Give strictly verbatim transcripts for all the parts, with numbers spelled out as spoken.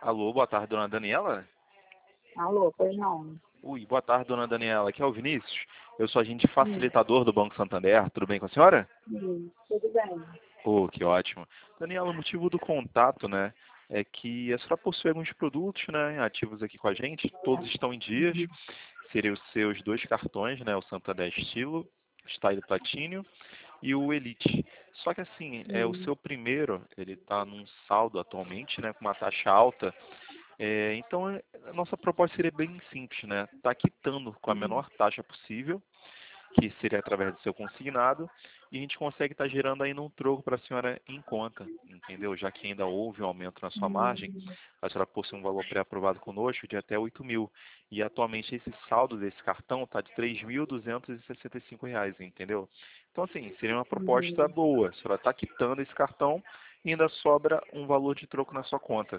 Alô, boa tarde, dona Daniela. Alô, pois não. Ui, boa tarde, dona Daniela. Aqui é o Vinícius. Eu sou agente Hum, facilitador do Banco Santander. Tudo bem com a senhora? hum, tudo bem. Oh, que ótimo. Daniela, o motivo do contato, né, é que a senhora possui alguns produtos, né, ativos aqui com a gente. Todos estão em dias. Uhum, Seriam os seus dois cartões, né, o Santander Estilo, Style Platinum e o Elite. Só que assim, é o uhum, seu primeiro, ele está num saldo atualmente, né, com uma taxa alta. É, então, é- a nossa proposta seria bem simples, né? Tá quitando com a uhum, menor taxa possível, que seria através do seu consignado, e a gente consegue estar gerando ainda um troco para a senhora em conta, entendeu? Já que ainda houve um aumento na sua margem, uhum, a senhora possui um valor pré-aprovado conosco de até oito mil. E atualmente esse saldo desse cartão está de três mil duzentos e sessenta e cinco reais, entendeu? Então, assim, seria uma proposta uhum. boa. A senhora está quitando esse cartão e ainda sobra um valor de troco na sua conta.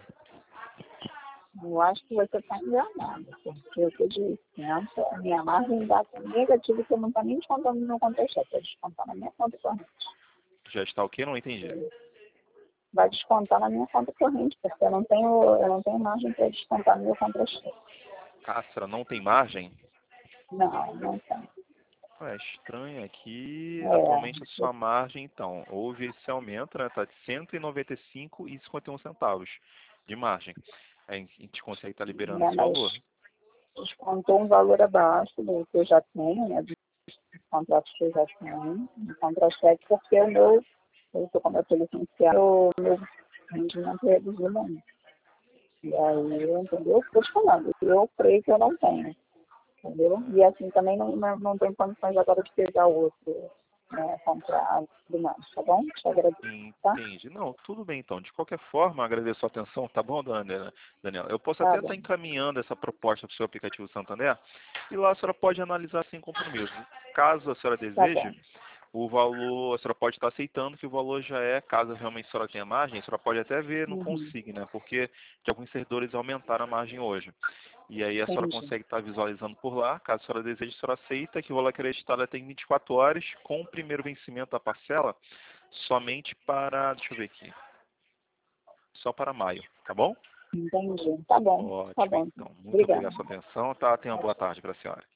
Eu acho que você está enganado, porque eu te disse, né? A minha margem dá negativa que eu não estou nem descontando no meu contra-cheque, vai descontar na minha conta corrente. Já está o quê? Não entendi. Vai descontar na minha conta corrente, porque eu não tenho, eu não tenho margem para descontar no meu contra-cheque. Cássia, não tem margem? Não, não tem. É estranho aqui. Atualmente a É, sua margem, então, houve esse aumento, né? Está de cento e noventa e cinco e cinquenta e um centavos de margem. A gente consegue estar liberando né, esse mas valor. descontou um valor abaixo do que eu já tenho, né? Dos contratos que eu já tenho, no contra-cheque, porque o meu, eu estou como eu sou licenciado, o meu rendimento reduziu muito. E aí, entendeu? Estou te falando, eu creio que eu não tenho, entendeu? E assim também não, não, não tenho condições agora de pegar outro, né, contrato e tudo mais, tá bom? Te agradeço, tá? Entendi. Não, tudo bem então. De qualquer forma, agradeço a atenção, tá bom, dona Daniela? Eu posso Tá até bom, estar encaminhando essa proposta para o seu aplicativo Santander e lá a senhora pode analisar sem compromisso. Caso a senhora tá deseje, bom. o valor, a senhora pode estar aceitando que o valor já é, caso realmente a senhora tenha margem, a senhora pode até ver no Uhum, Consigne, né? Porque de alguns servidores aumentaram a margem hoje. E aí a senhora entendi. consegue estar visualizando por lá, caso a senhora deseje, a senhora aceita que o valor acreditado tem vinte e quatro horas, com o primeiro vencimento da parcela, somente para, deixa eu ver aqui, só para maio, tá bom? Entendi. Tá bom, tá Ótimo, bom. então. Muito Obrigada. obrigado pela sua atenção, tá? Tenha uma boa tarde para a senhora.